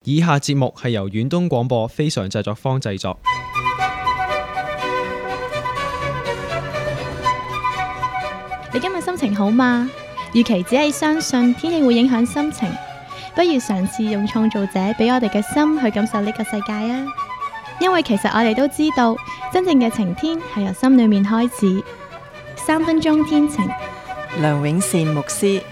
以下節目係由遠東廣播非常製作坊製作。 你今日心情好嗎？與其只係相信天氣會影響心情，不如嘗試用創造者俾我哋嘅心去感受呢個世界啊！因為其實我哋都知道，真正嘅晴天係由心裏面開始。3分鐘天晴， 梁永善牧師。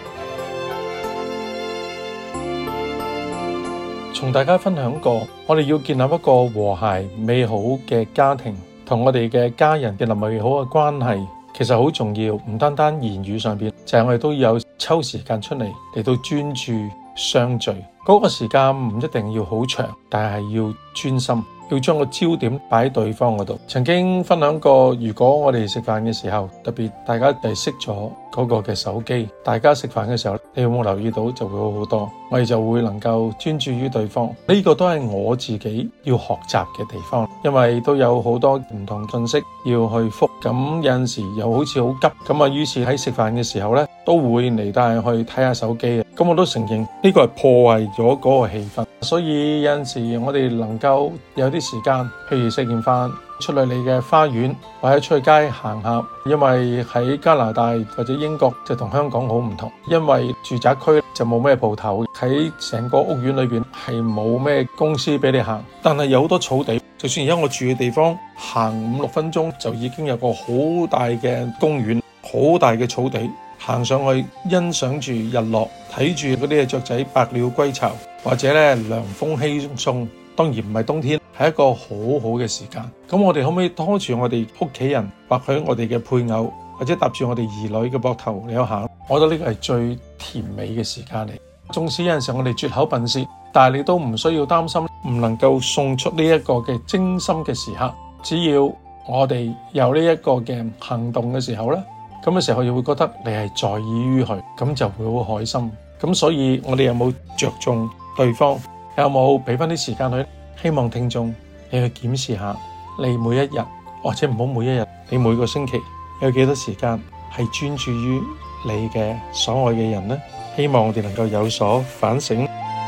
同大家分享過，我哋要建立一個和諧美好嘅家庭，同我哋嘅家人建立美好嘅關係，其實好重要。唔單單言語上邊，就係我哋都有抽時間出嚟到專注相聚。嗰個時間唔一定要好長，但係要專心，要將個焦點擺喺對方嗰度。曾經分享過，如果我哋食飯嘅時候，特別大家係熄咗嗰個嘅手機，大家食飯嘅時候，你有冇留意到就會好好多，我哋就會能夠專注於對方。呢個都係我自己要學習嘅地方，因為都有好多唔同信息要去覆，咁有陣時又好似好急，咁啊於是喺食飯嘅時候呢，都會嚟帶去睇下手機嘅。咁我都承認呢個係破壞咗嗰個氣氛，所以有陣時我哋能夠有啲時間，譬如食完飯出嚟你嘅花園，或者出去街行下。因為喺加拿大或者英國就同香港好唔同，因為住宅區就冇咩鋪頭，喺成個屋苑裏邊係冇咩公司俾你行，但係有好多草地。就算而家我住嘅地方，行5-6分鐘就已經有個好大嘅公園，好大嘅草地，行上去欣賞住日落，睇住嗰啲雀仔百鳥歸巢，或者咧涼風輕鬆。當然唔係冬天，係一個好好嘅時間。咁我哋可唔可以拖住我哋屋企人，或許我哋嘅配偶，或者搭住我哋兒女嘅膊頭嚟行？我覺得呢個係最甜美嘅時間嚟。縱使有陣時我哋絕口笨舌，但係你都唔需要擔心唔能夠送出呢一個嘅精心嘅時刻。只要我哋有呢一個嘅行動嘅時候呢，咁嘅時候又會覺得你係在意於佢，咁就會好開心。咁所以我哋有冇着重對方？有冇俾翻啲時間佢？希望聽眾你去檢視下，你每一日或者唔好每一日，你每個星期有幾多時間係專注於你嘅所愛嘅人呢？希望我哋能夠有所反省。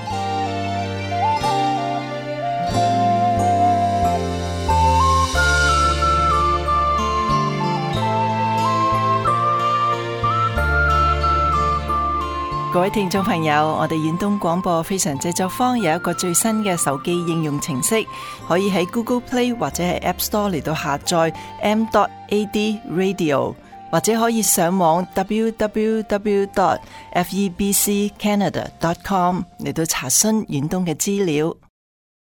各位聽眾朋友，我哋遠東廣播非常製作坊有一個最新嘅手機應用程式，可以喺 Google Play 或者係 App Store 嚟到下載 m.ad radio， 或者可以上網 www.febccanada.com 嚟到查詢遠東嘅資料。